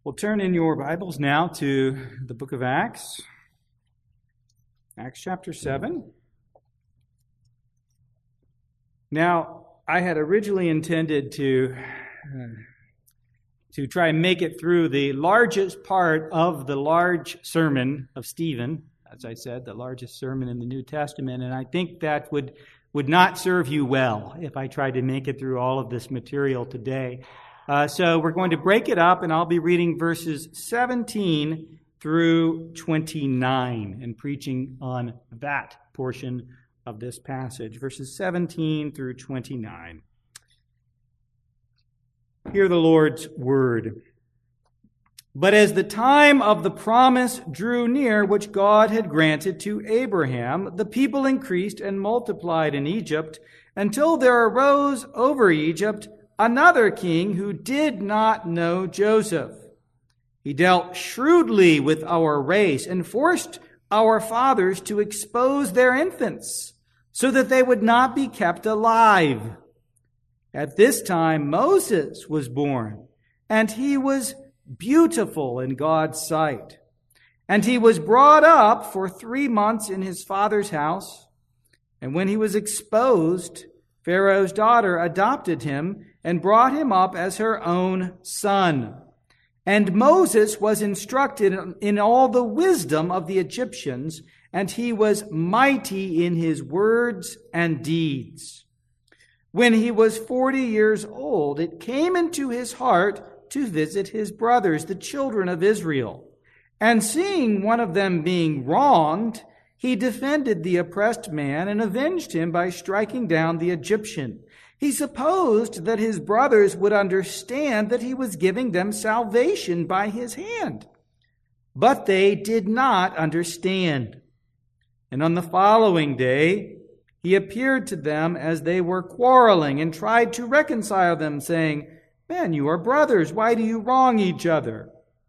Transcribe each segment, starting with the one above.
We'll turn in your Bibles now to the book of Acts, Acts chapter 7. Now, I had originally intended to try and make it through the largest part of the large sermon of Stephen, as I said, the largest sermon in the New Testament, and I think that would not serve you well if I tried to make it through all of this material today. So we're going to break it up, and I'll be reading verses 17 through 29 and preaching on that portion of this passage, verses 17 through 29. Hear the Lord's word. But as the time of the promise drew near, which God had granted to Abraham, the people increased and multiplied in Egypt until there arose over Egypt another king who did not know Joseph. He dealt shrewdly with our race and forced our fathers to expose their infants so that they would not be kept alive. At this time, Moses was born, and he was beautiful in God's sight. And he was brought up for 3 months in his father's house. And when he was exposed, Pharaoh's daughter adopted him and brought him up as her own son. And Moses was instructed in all the wisdom of the Egyptians, and he was mighty in his words and deeds. When he was 40 years old, it came into his heart to visit his brothers, the children of Israel. And seeing one of them being wronged, he defended the oppressed man and avenged him by striking down the Egyptian. He supposed that his brothers would understand that he was giving them salvation by his hand. But they did not understand. And on the following day, he appeared to them as they were quarreling and tried to reconcile them, saying, "Men, you are brothers. Why do you wrong each other?"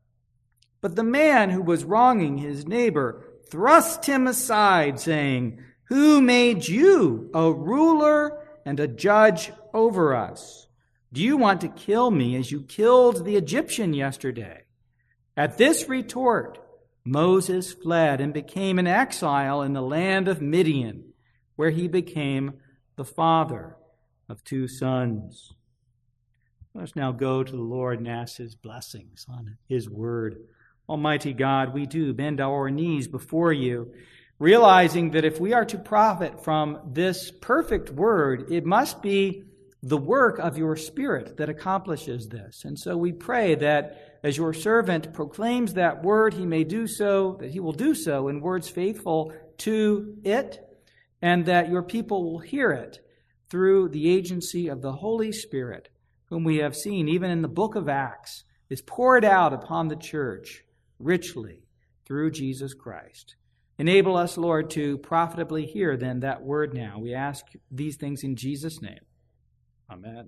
But the man who was wronging his neighbor thrust him aside, saying, "Who made you a ruler and a judge over us? Do you want to kill me as you killed the Egyptian yesterday?" At this retort, Moses fled and became an exile in the land of Midian, where he became the father of 2 sons. Let's now go to the Lord and ask his blessings on his word. Almighty God, we do bend our knees before you, realizing that if we are to profit from this perfect word, it must be the work of your Spirit that accomplishes this. And so we pray that as your servant proclaims that word, he may do so, that he will do so in words faithful to it, and that your people will hear it through the agency of the Holy Spirit, whom we have seen even in the book of Acts is poured out upon the church richly through Jesus Christ. Enable us, Lord, to profitably hear then that word now. We ask these things in Jesus' name. Amen.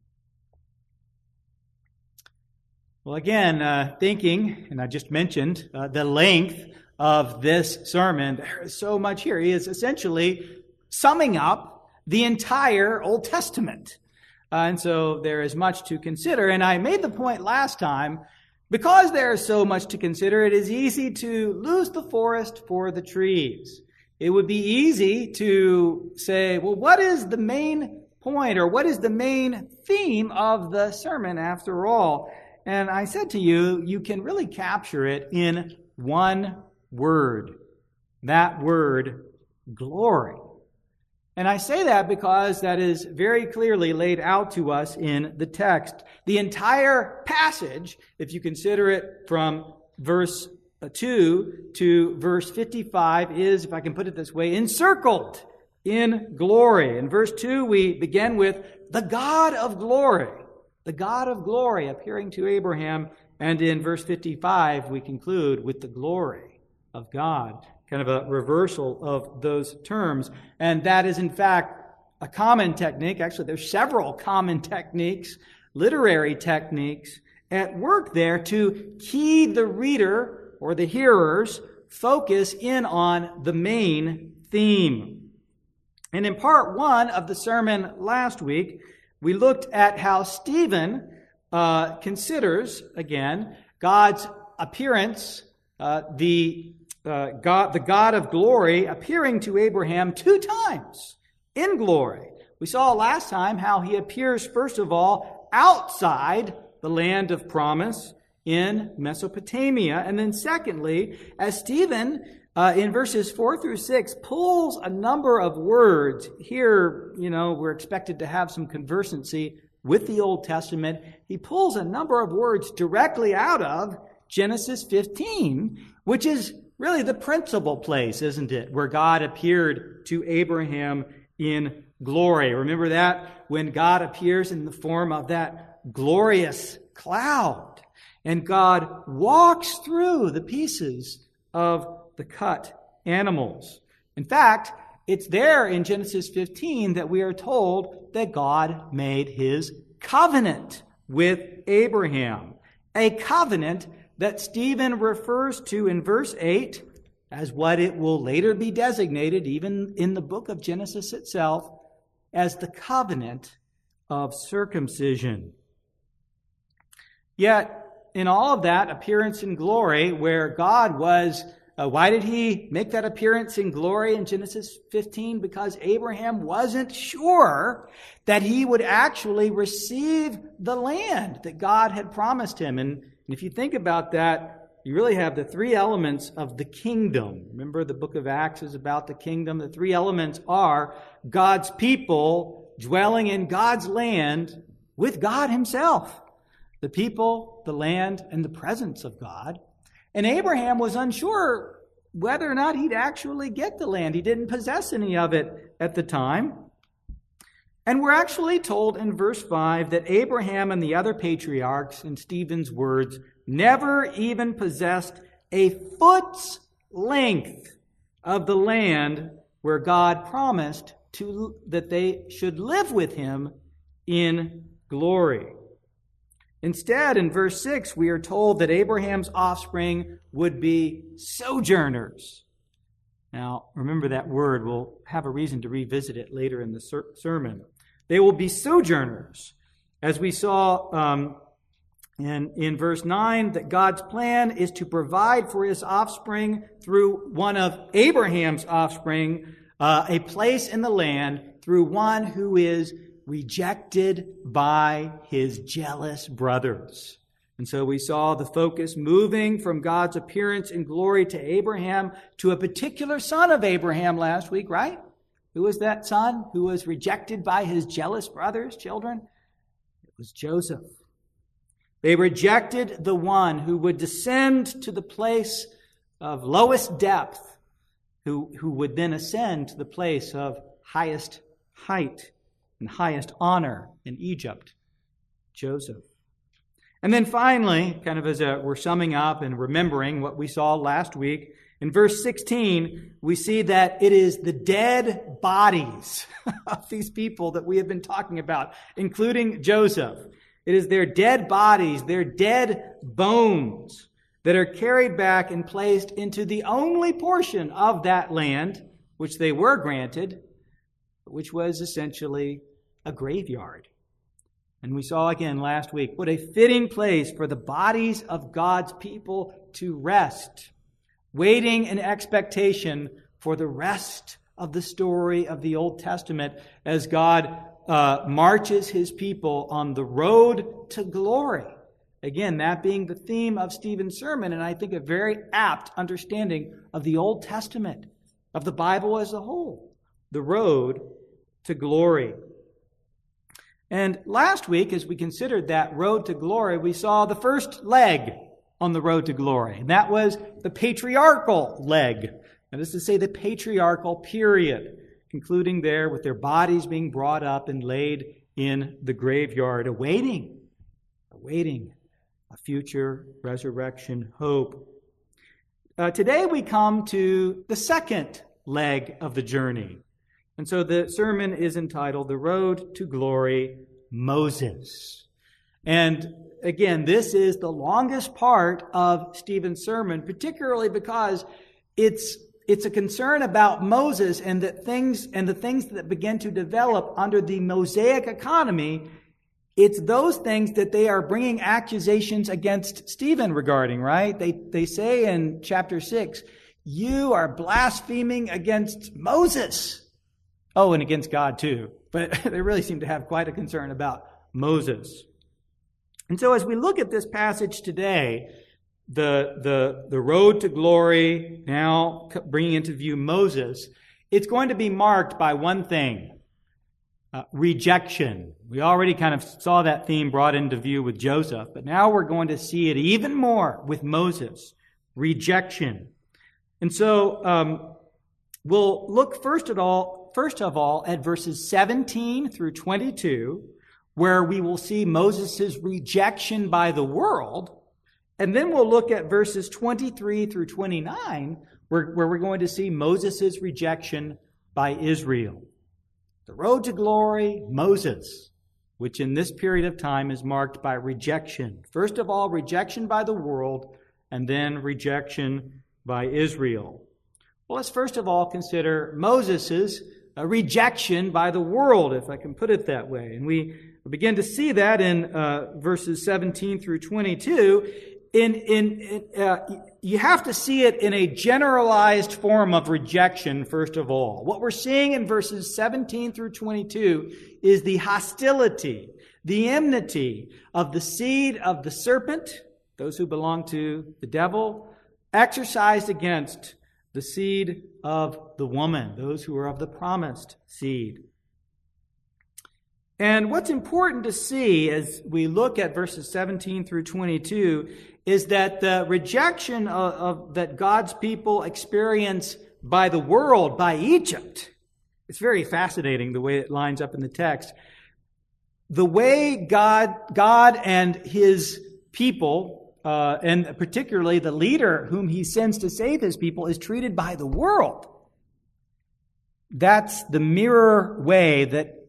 Well, again, thinking, and I just mentioned the length of this sermon, there is so much here. He is essentially summing up the entire Old Testament. And so there is much to consider. And I made the point last time, because there is so much to consider, it is easy to lose the forest for the trees. It would be easy to say, well, what is the main point, or what is the main theme of the sermon after all? And I said to you, you can really capture it in one word. That word, glory. And I say that because that is very clearly laid out to us in the text. The entire passage, if you consider it from verse 2 to verse 55, is, if I can put it this way, encircled in glory. In verse 2, we begin with the God of glory. The God of glory appearing to Abraham. And in verse 55, we conclude with the glory of God. Kind of a reversal of those terms. And that is, in fact, a common technique. Actually, there's several common techniques, literary techniques, at work there to key the reader or the hearer's focus in on the main theme. And in part 1 of the sermon last week, we looked at how Stephen considers, again, God's appearance, the God of glory appearing to Abraham 2 times in glory. We saw last time how he appears, first of all, outside the land of promise in Mesopotamia. And then secondly, as Stephen, in verses 4 through 6, pulls a number of words. Here, we're expected to have some conversancy with the Old Testament. He pulls a number of words directly out of Genesis 15, which is really the principal place, isn't it, where God appeared to Abraham in glory. Remember that? When God appears in the form of that glorious cloud, and God walks through the pieces of the cut animals. In fact, it's there in Genesis 15 that we are told that God made his covenant with Abraham. A covenant that Stephen refers to in verse 8 as what it will later be designated, even in the book of Genesis itself, as the covenant of circumcision. Yet, in all of that appearance in glory, where God was, why did he make that appearance in glory in Genesis 15? Because Abraham wasn't sure that he would actually receive the land that God had promised him. And if you think about that, you really have the 3 elements of the kingdom. Remember, the book of Acts is about the kingdom. The 3 elements are God's people dwelling in God's land with God himself. The people, the land, and the presence of God. And Abraham was unsure whether or not he'd actually get the land. He didn't possess any of it at the time. And we're actually told in verse 5 that Abraham and the other patriarchs, in Stephen's words, never even possessed a foot's length of the land where God promised that they should live with him in glory. Instead, in verse 6, we are told that Abraham's offspring would be sojourners. Now, remember that word. We'll have a reason to revisit it later in the sermon. They will be sojourners. As we saw in verse 9, that God's plan is to provide for his offspring through one of Abraham's offspring, a place in the land through one who is rejected by his jealous brothers. And so we saw the focus moving from God's appearance in glory to Abraham to a particular son of Abraham last week, right? Who was that son who was rejected by his jealous brothers, children? It was Joseph. They rejected the one who would descend to the place of lowest depth, who would then ascend to the place of highest height and highest honor in Egypt, Joseph. And then finally, kind of as we're summing up and remembering what we saw last week, in verse 16, we see that it is the dead bodies of these people that we have been talking about, including Joseph. It is their dead bodies, their dead bones that are carried back and placed into the only portion of that land which they were granted, which was essentially a graveyard. And we saw again last week what a fitting place for the bodies of God's people to rest, waiting in expectation for the rest of the story of the Old Testament as God marches his people on the road to glory. Again, that being the theme of Stephen's sermon, and I think a very apt understanding of the Old Testament, of the Bible as a whole, the road to glory. And last week, as we considered that road to glory, we saw the first leg on the road to glory. And that was the patriarchal leg. That is to say, the patriarchal period, concluding there with their bodies being brought up and laid in the graveyard, awaiting a future resurrection hope. Today we come to the second leg of the journey. And so the sermon is entitled, The Road to Glory, Moses. And again, this is the longest part of Stephen's sermon, particularly because it's a concern about Moses and the things that begin to develop under the Mosaic economy It's those things that they are bringing accusations against Stephen regarding, right? They say in chapter 6, you are blaspheming against Moses. Oh, and against God too. But they really seem to have quite a concern about Moses. And so as we look at this passage today, the road to glory, now bringing into view Moses, it's going to be marked by one thing. Rejection. We already kind of saw that theme brought into view with Joseph, but now we're going to see it even more with Moses. Rejection. And so we'll look first of all at verses 17 through 22, where we will see Moses' rejection by the world. And then we'll look at verses 23 through 29, where we're going to see Moses' rejection by Israel. The road to glory, Moses, which in this period of time is marked by rejection. First of all, rejection by the world, and then rejection by Israel. Well, let's first of all consider Moses' rejection by the world, if I can put it that way. And we begin to see that in verses 17 through 22. You have to see it in a generalized form of rejection, first of all. What we're seeing in verses 17 through 22 is the hostility, the enmity of the seed of the serpent, those who belong to the devil, exercised against the seed of the woman, those who are of the promised seed. And what's important to see as we look at verses 17 through 22 is that the rejection that God's people experience by the world, by Egypt, it's very fascinating the way it lines up in the text. The way God and his people, and particularly the leader whom he sends to save his people, is treated by the world. That's the mirror way that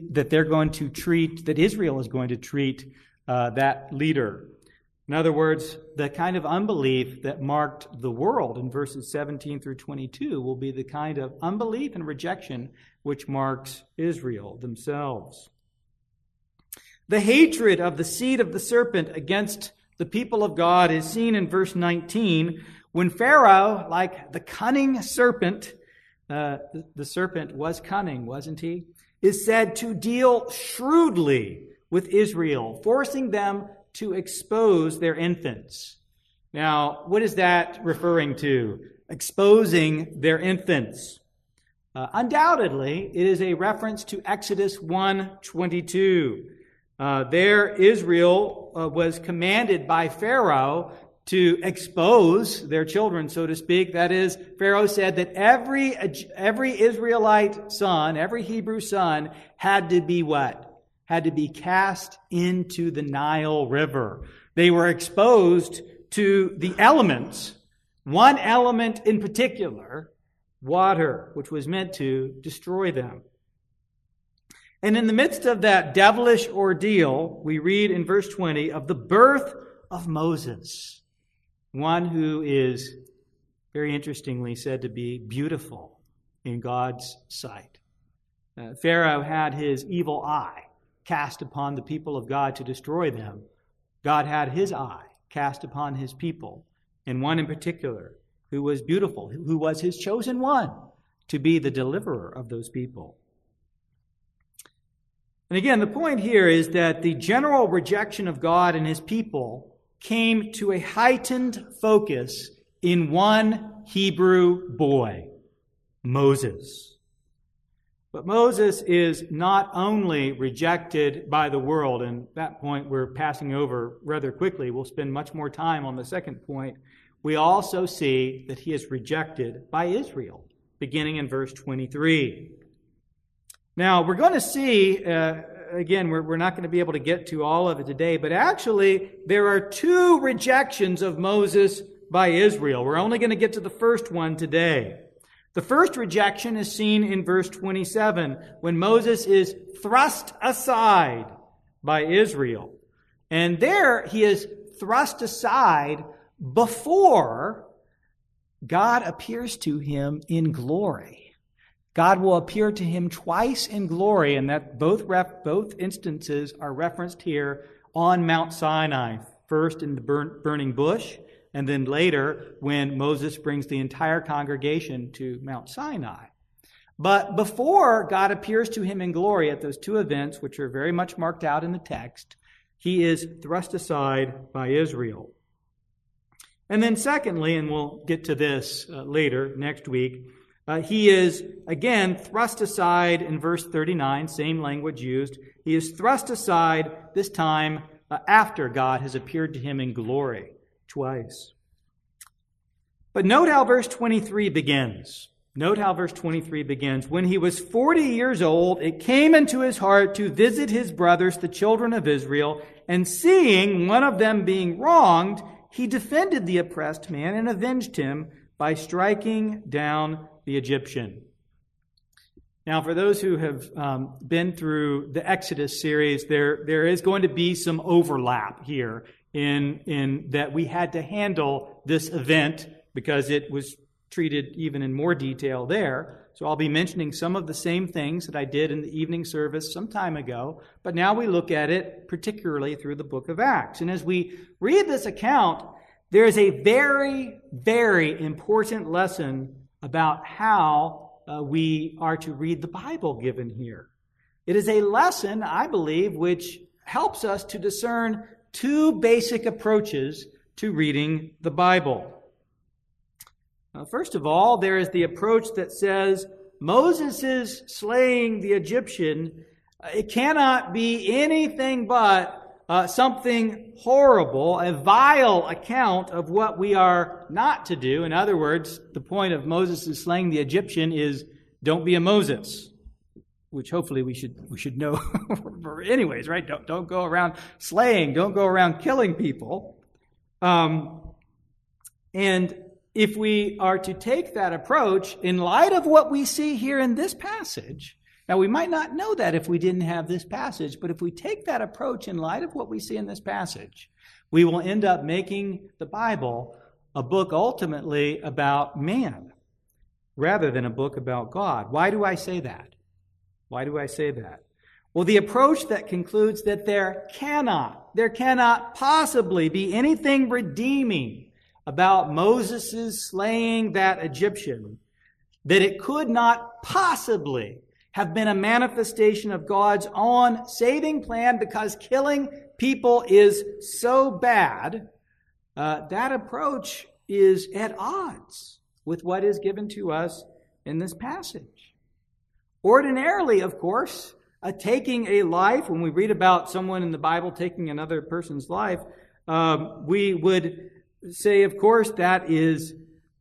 Israel is going to treat that leader. In other words, the kind of unbelief that marked the world in verses 17 through 22 will be the kind of unbelief and rejection which marks Israel themselves. The hatred of the seed of the serpent against the people of God is seen in verse 19 when Pharaoh, like the cunning serpent, the serpent was cunning, wasn't he? Is said to deal shrewdly with Israel, forcing them to expose their infants. Now, what is that referring to? Exposing their infants. Undoubtedly, it is a reference to Exodus 1:22. There, Israel was commanded by Pharaoh to expose their children, so to speak. That is, Pharaoh said that every Israelite son, every Hebrew son, had to be what? Had to be cast into the Nile River. They were exposed to the elements, one element in particular, water, which was meant to destroy them. And in the midst of that devilish ordeal, we read in verse 20 of the birth of Moses, one who is, very interestingly, said to be beautiful in God's sight. Pharaoh had his evil eye cast upon the people of God to destroy them. God had his eye cast upon his people, and one in particular who was beautiful, who was his chosen one to be the deliverer of those people. And again, the point here is that the general rejection of God and his people came to a heightened focus in one Hebrew boy, Moses. But Moses is not only rejected by the world, and at that point we're passing over rather quickly. We'll spend much more time on the second point. We also see that he is rejected by Israel, beginning in verse 23. Now, we're going to see, again, we're not going to be able to get to all of it today, but actually there are two rejections of Moses by Israel. We're only going to get to the first one today. The first rejection is seen in verse 27, when Moses is thrust aside by Israel. And there he is thrust aside before God appears to him in glory. God will appear to him twice in glory, and that both instances are referenced here on Mount Sinai. First in the burning bush, and then later when Moses brings the entire congregation to Mount Sinai. But before God appears to him in glory at those two events, which are very much marked out in the text, he is thrust aside by Israel. And then secondly, and we'll get to this later next week, he is again thrust aside in verse 39, same language used. He is thrust aside this time after God has appeared to him in glory twice. But note how verse 23 begins. Note how verse 23 begins. When he was 40 years old, it came into his heart to visit his brothers, the children of Israel, and seeing one of them being wronged, he defended the oppressed man and avenged him by striking down the Egyptian. Now, for those who have been through the Exodus series, there is going to be some overlap here in that we had to handle this event because it was treated even in more detail there. So I'll be mentioning some of the same things that I did in the evening service some time ago, but now we look at it particularly through the book of Acts. And as we read this account, there is a very, very important lesson about how we are to read the Bible given here. It is a lesson, I believe, which helps us to discern two basic approaches to reading the Bible. First of all, there is the approach that says Moses' slaying the Egyptian, it cannot be anything but something horrible, a vile account of what we are not to do. In other words, the point of Moses' slaying the Egyptian is don't be a Moses, which hopefully we should know anyways, right? Don't go around slaying, don't go around killing people. And if we are to take that approach in light of what we see here in this passage, now we might not know that if we didn't have this passage, but if we take that approach in light of what we see in this passage, we will end up making the Bible a book ultimately about man rather than a book about God. Why do I say that? Why do I say that? Well, the approach that concludes that there cannot possibly be anything redeeming about Moses' slaying that Egyptian, that it could not possibly have been a manifestation of God's own saving plan because killing people is so bad, that approach is at odds with what is given to us in this passage. Ordinarily, of course, taking a life, when we read about someone in the Bible taking another person's life, we would say, of course, that is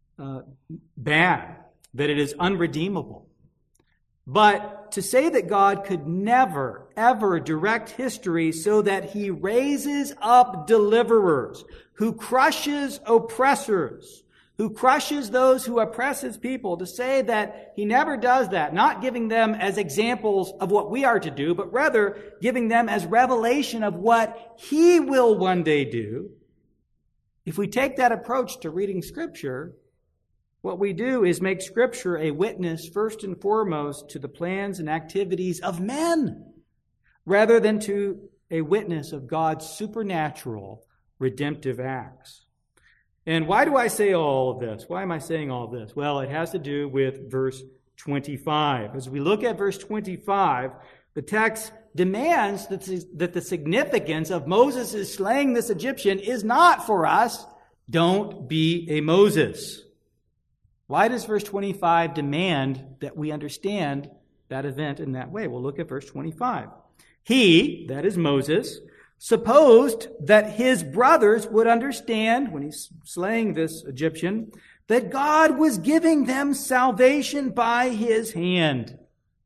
bad, that it is unredeemable. But to say that God could never, ever direct history so that he raises up deliverers, who crushes oppressors, who crushes those who oppress his people, to say that he never does that, not giving them as examples of what we are to do, but rather giving them as revelation of what he will one day do. If we take that approach to reading Scripture, what we do is make Scripture a witness first and foremost to the plans and activities of men, rather than to a witness of God's supernatural redemptive acts. And why do I say all of this? Why am I saying all of this? Well, it has to do with verse 25. As we look at verse 25, the text demands that the significance of Moses' slaying this Egyptian is not for us, don't be a Moses. Why does verse 25 demand that we understand that event in that way? We'll look at verse 25. He, that is Moses, supposed that his brothers would understand, when he's slaying this Egyptian, that God was giving them salvation by his hand.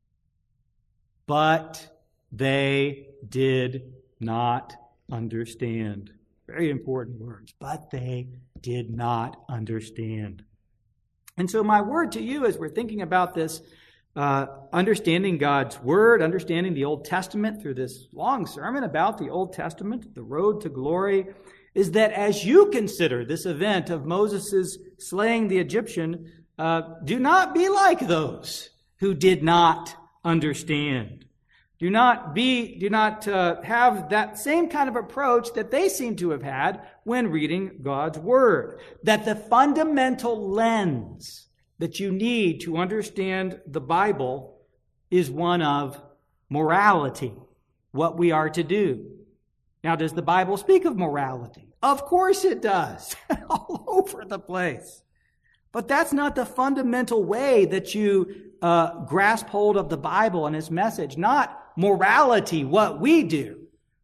But they did not understand. Very important words. But they did not understand. And so my word to you as we're thinking about this, understanding God's Word, understanding the Old Testament through this long sermon about the Old Testament, the road to glory, is that as you consider this event of Moses' slaying the Egyptian, do not be like those. who did not understand. Do not have that same kind of approach that they seem to have had when reading God's Word. That the fundamental lens that you need to understand the Bible is one of morality, what we are to do. Now, does the Bible speak of morality? Of course it does, all over the place. But that's not the fundamental way that you grasp hold of the Bible and its message. Not morality, what we do.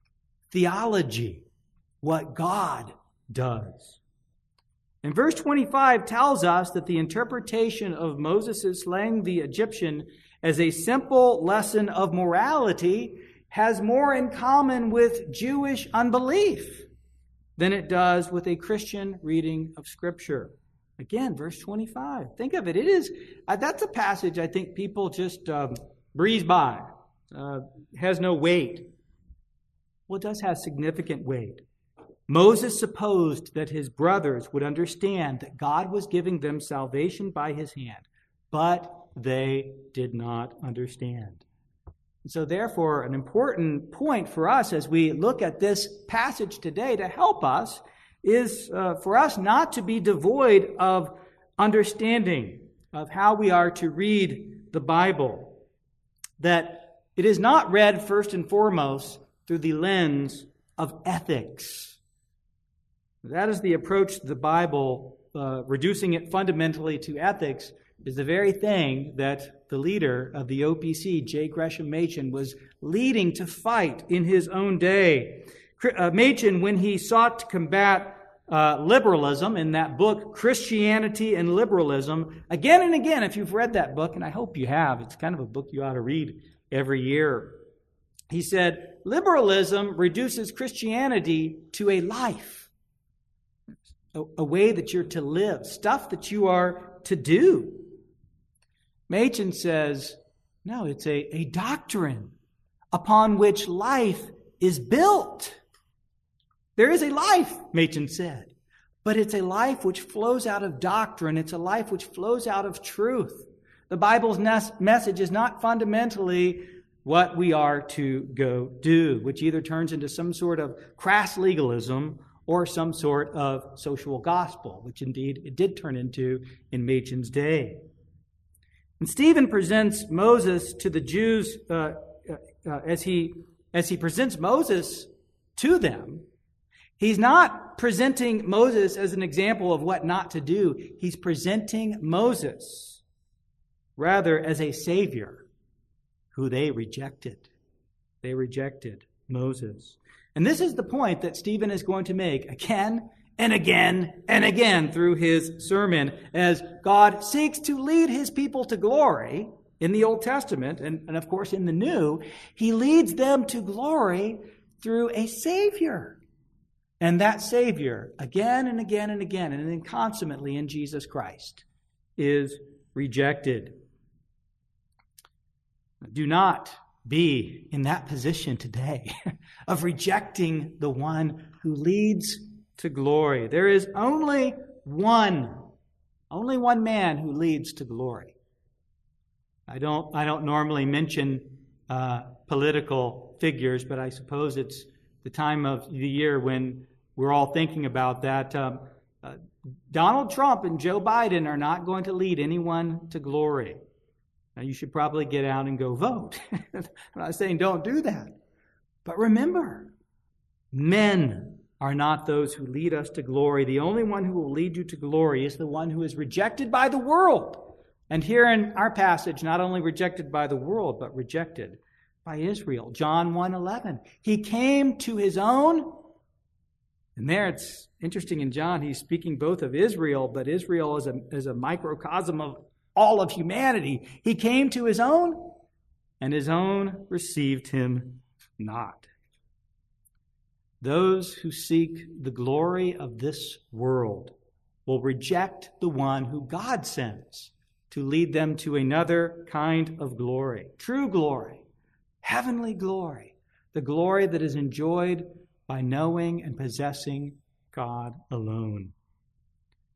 Theology, what God does. And verse 25 tells us that the interpretation of Moses' slaying the Egyptian as a simple lesson of morality has more in common with Jewish unbelief than it does with a Christian reading of Scripture. Again, verse 25. Think of it. That's a passage I think people just breeze by. Has no weight. Well, it does have significant weight. Moses supposed that his brothers would understand that God was giving them salvation by his hand, but they did not understand. And so therefore, an important point for us as we look at this passage today to help us is for us not to be devoid of understanding of how we are to read the Bible. That it is not read first and foremost through the lens of ethics. That is the approach to the Bible. Reducing it fundamentally to ethics is the very thing that the leader of the OPC, J. Gresham Machen, was leading to fight in his own day. Machen, when he sought to combat liberalism in that book, Christianity and Liberalism, again and again, if you've read that book, and I hope you have, it's kind of a book you ought to read every year. He said, liberalism reduces Christianity to a life, a way that you're to live, stuff that you are to do. Machen says, no, it's a doctrine upon which life is built. There is a life, Machen said, but it's a life which flows out of doctrine. It's a life which flows out of truth. The Bible's message is not fundamentally what we are to go do, which either turns into some sort of crass legalism or some sort of social gospel, which indeed it did turn into in Machen's day. And Stephen presents Moses to the Jews as he presents Moses to them. He's not presenting Moses as an example of what not to do. He's presenting Moses rather as a Savior who they rejected. They rejected Moses. And this is the point that Stephen is going to make again and again and again through his sermon as God seeks to lead his people to glory in the Old Testament and of course in the New. He leads them to glory through a Savior. And that Savior, again and again and again, and then consummately in Jesus Christ, is rejected. Do not be in that position today of rejecting the one who leads to glory. There is only one man who leads to glory. I don't normally mention political figures, but I suppose it's the time of the year when we're all thinking about that. Donald Trump and Joe Biden are not going to lead anyone to glory. Now, you should probably get out and go vote. I'm not saying don't do that. But remember, men are not those who lead us to glory. The only one who will lead you to glory is the one who is rejected by the world. And here in our passage, not only rejected by the world, but rejected by Israel. John 1:11. He came to his own. And there it's interesting in John, he's speaking both of Israel, but Israel is a microcosm of all of humanity. He came to his own, and his own received him not. Those who seek the glory of this world will reject the one who God sends to lead them to another kind of glory, true glory, heavenly glory, the glory that is enjoyed by knowing and possessing God alone.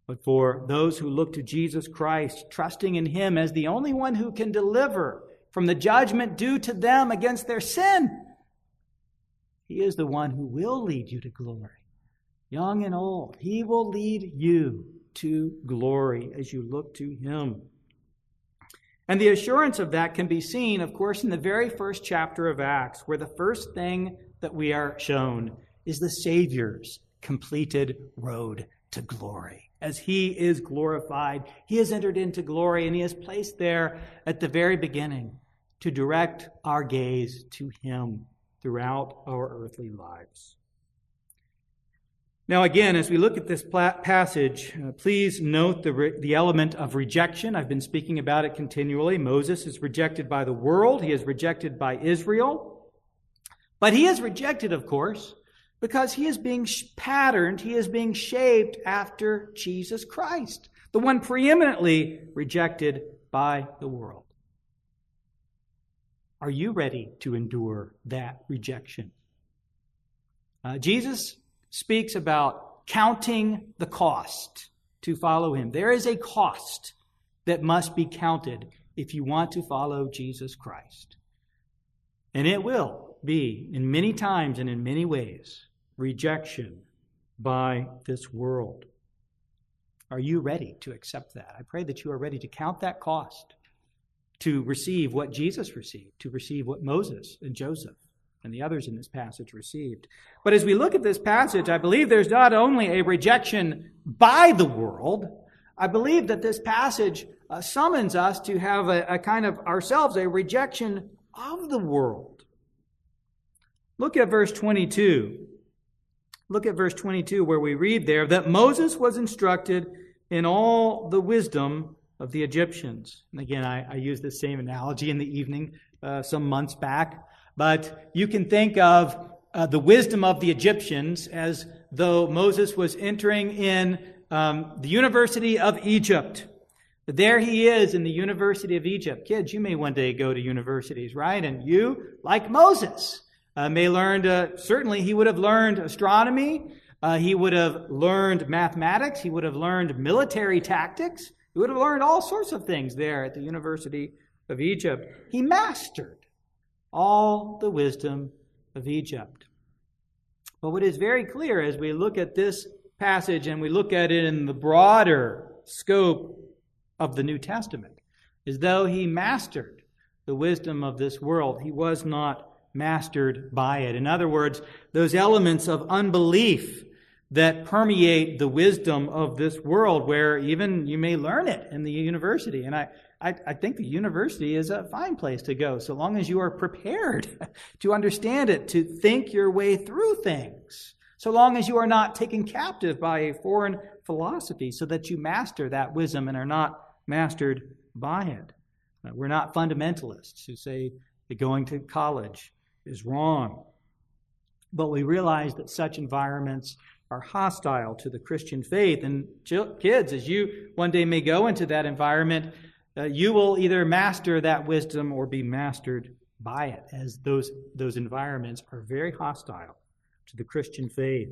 but for those who look to Jesus Christ, trusting in Him as the only one who can deliver from the judgment due to them against their sin. He is the one who will lead you to glory. Young and old, He will lead you to glory as you look to Him. And the assurance of that can be seen, of course, in the very first chapter of Acts, where the first thing that we are shown is the Savior's completed road to glory. As He is glorified, He has entered into glory, and He is placed there at the very beginning to direct our gaze to Him throughout our earthly lives. Now again, as we look at this passage, please note the element of rejection. I've been speaking about it continually. Moses is rejected by the world. He is rejected by Israel. But he is rejected, of course, because he is being patterned, he is being shaped after Jesus Christ, the one preeminently rejected by the world. Are you ready to endure that rejection? Jesus speaks about counting the cost to follow Him. There is a cost that must be counted if you want to follow Jesus Christ. And it will be, in many times and in many ways, rejection by this world. Are you ready to accept that? I pray that you are ready to count that cost, to receive what Jesus received, to receive what Moses and Joseph and the others in this passage received. But as we look at this passage, I believe there's not only a rejection by the world, I believe that this passage summons us to have a kind of ourselves a rejection of the world. Look at verse 22. Look at verse 22 where we read there that Moses was instructed in all the wisdom of the Egyptians. And again, I used the same analogy in the evening some months back. But you can think of the wisdom of the Egyptians as though Moses was entering in the University of Egypt. There he is in the University of Egypt. Kids, you may one day go to universities, right? And you, like Moses, may learn, certainly he would have learned astronomy. He would have learned mathematics. He would have learned military tactics. He would have learned all sorts of things there at the University of Egypt. He mastered all the wisdom of Egypt. But what is very clear as we look at this passage and we look at it in the broader scope of the New Testament is though he mastered the wisdom of this world, he was not mastered by it. In other words, those elements of unbelief that permeate the wisdom of this world, where even you may learn it in the university. And I think the university is a fine place to go, so long as you are prepared to understand it, to think your way through things, so long as you are not taken captive by a foreign philosophy, so that you master that wisdom and are not mastered by it. We're not fundamentalists who say that going to college is wrong. But we realize that such environments are hostile to the Christian faith. And kids, as you one day may go into that environment, you will either master that wisdom or be mastered by it, as those environments are very hostile to the Christian faith.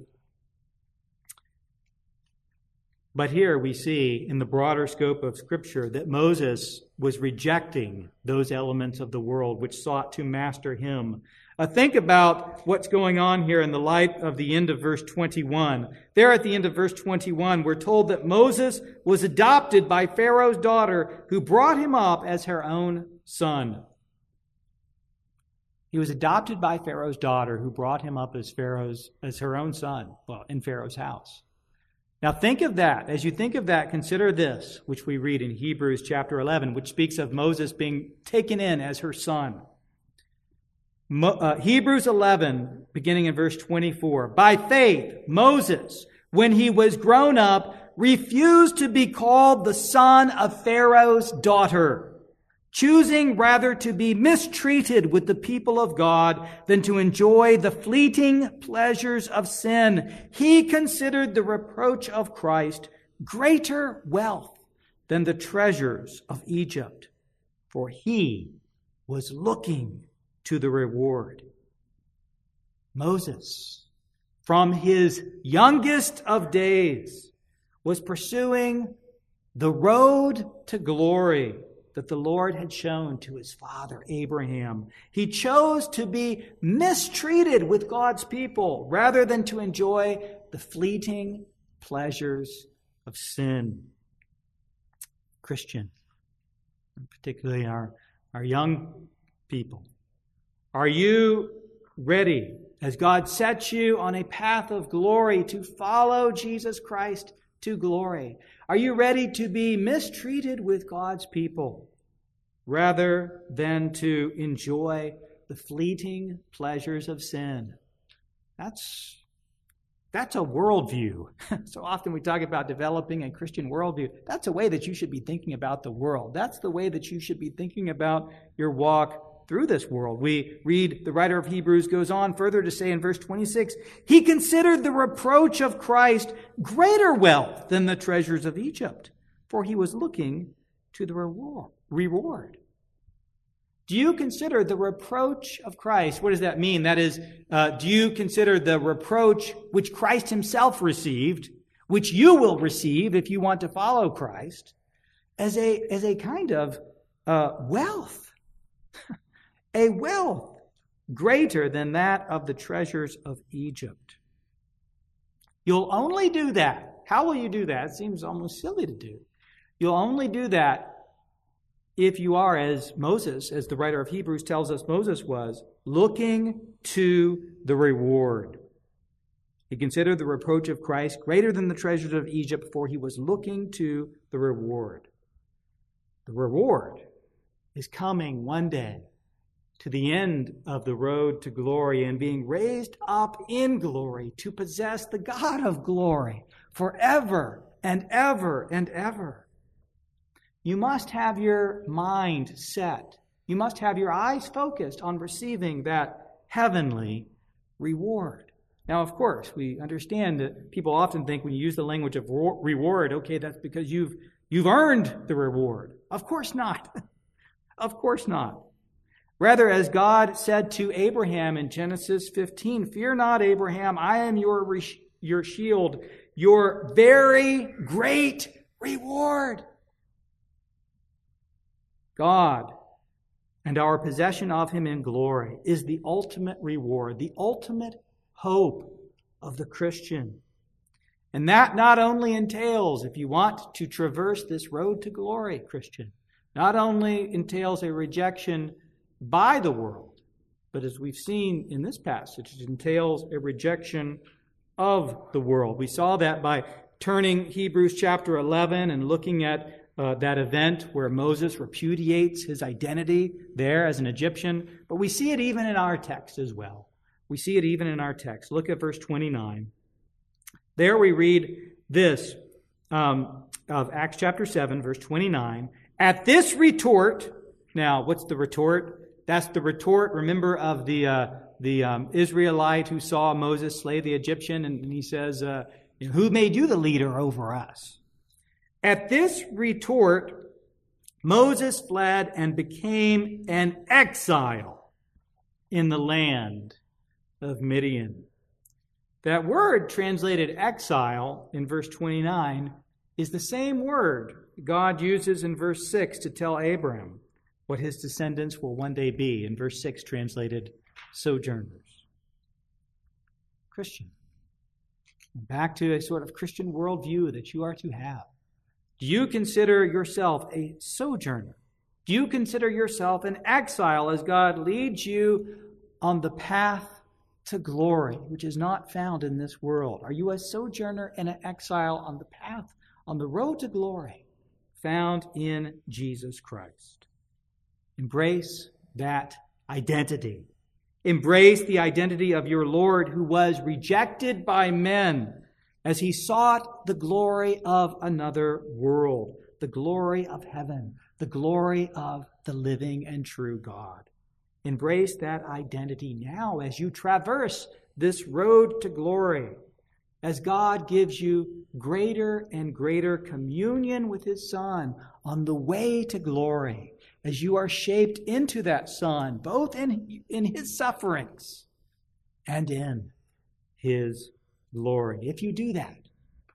But here we see in the broader scope of Scripture that Moses was rejecting those elements of the world which sought to master him. Think about what's going on here in the light of the end of verse 21. There at the end of verse 21, we're told that Moses was adopted by Pharaoh's daughter, who brought him up as her own son. He was adopted by Pharaoh's daughter, who brought him up as her own son, in Pharaoh's house. Now think of that. As you think of that, consider this, which we read in Hebrews chapter 11, which speaks of Moses being taken in as her son. Hebrews 11, beginning in verse 24. By faith, Moses, when he was grown up, refused to be called the son of Pharaoh's daughter, choosing rather to be mistreated with the people of God than to enjoy the fleeting pleasures of sin. He considered the reproach of Christ greater wealth than the treasures of Egypt, for he was looking to the reward. Moses, from his youngest of days, was pursuing the road to glory that the Lord had shown to his father Abraham. He chose to be mistreated with God's people rather than to enjoy the fleeting pleasures of sin. Christian, particularly our young people, are you ready, as God sets you on a path of glory, to follow Jesus Christ to glory? Are you ready to be mistreated with God's people rather than to enjoy the fleeting pleasures of sin? That's a worldview. So often we talk about developing a Christian worldview. That's a way that you should be thinking about the world. That's the way that you should be thinking about your walk through this world. We read, the writer of Hebrews goes on further to say in verse 26, he considered the reproach of Christ greater wealth than the treasures of Egypt, for he was looking to the reward. Do you consider the reproach of Christ? What does that mean? That is, do you consider the reproach which Christ himself received, which you will receive if you want to follow Christ, as a kind of wealth? A wealth greater than that of the treasures of Egypt. You'll only do that. How will you do that? It seems almost silly to do. You'll only do that if you are, as Moses, as the writer of Hebrews tells us Moses was, looking to the reward. He considered the reproach of Christ greater than the treasures of Egypt, for he was looking to the reward. The reward is coming one day to the end of the road to glory and being raised up in glory to possess the God of glory forever and ever and ever. You must have your mind set. You must have your eyes focused on receiving that heavenly reward. Now, of course, we understand that people often think when you use the language of reward, okay, that's because you've earned the reward. Of course not. Of course not. Rather, as God said to Abraham in Genesis 15, fear not, Abraham, I am your shield, your very great reward. God and our possession of him in glory is the ultimate reward, the ultimate hope of the Christian. And that not only entails, if you want to traverse this road to glory, Christian, not only entails a rejection by the world, but as we've seen in this passage, it entails a rejection of the world. We saw that by turning Hebrews chapter 11 and looking at that event where Moses repudiates his identity there as an Egyptian. But we see it even in our text as well. We see it even in our text. Look at verse 29. There we read this of Acts chapter 7, verse 29. At this retort, now what's the retort? That's the retort, remember, of the Israelite who saw Moses slay the Egyptian, and he says, who made you the leader over us? At this retort, Moses fled and became an exile in the land of Midian. That word translated exile in verse 29 is the same word God uses in verse 6 to tell Abram what his descendants will one day be. In verse 6 translated sojourners. Christian. Back to a sort of Christian worldview that you are to have. Do you consider yourself a sojourner? Do you consider yourself an exile as God leads you on the path to glory, which is not found in this world? Are you a sojourner and an exile on the path, on the road to glory, found in Jesus Christ? Embrace that identity. Embrace the identity of your Lord, who was rejected by men as he sought the glory of another world, the glory of heaven, the glory of the living and true God. Embrace that identity now as you traverse this road to glory, as God gives you greater and greater communion with his Son on the way to glory, as you are shaped into that Son, both in his sufferings and in his glory. If you do that,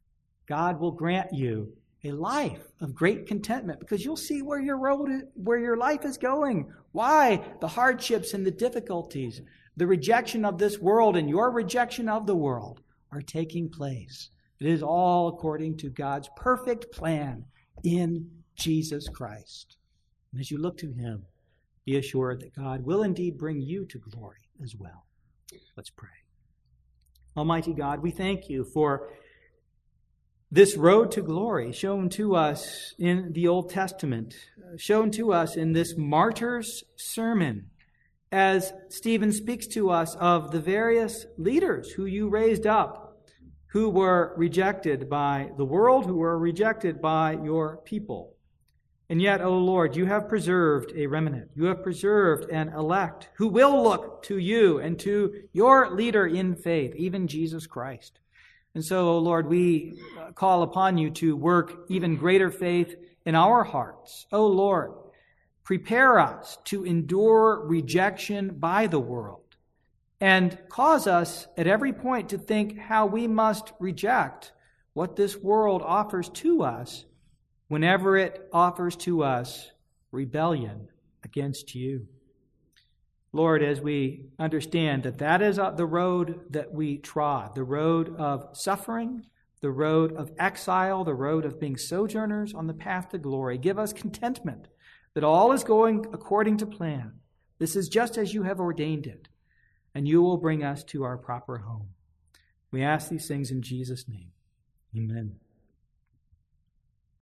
God will grant you a life of great contentment, because you'll see where your life is going. Why the hardships and the difficulties, the rejection of this world and your rejection of the world are taking place. It is all according to God's perfect plan in Jesus Christ. And as you look to him, be assured that God will indeed bring you to glory as well. Let's pray. Almighty God, we thank you for this road to glory shown to us in the Old Testament, shown to us in this martyr's sermon, as Stephen speaks to us of the various leaders who you raised up, who were rejected by the world, who were rejected by your people. And yet, O Lord, you have preserved a remnant. You have preserved an elect who will look to you and to your leader in faith, even Jesus Christ. And so, O Lord, we call upon you to work even greater faith in our hearts. O Lord, prepare us to endure rejection by the world and cause us at every point to think how we must reject what this world offers to us whenever it offers to us rebellion against you. Lord, as we understand that that is the road that we trod, the road of suffering, the road of exile, the road of being sojourners on the path to glory, give us contentment that all is going according to plan. This is just as you have ordained it, and you will bring us to our proper home. We ask these things in Jesus' name. Amen.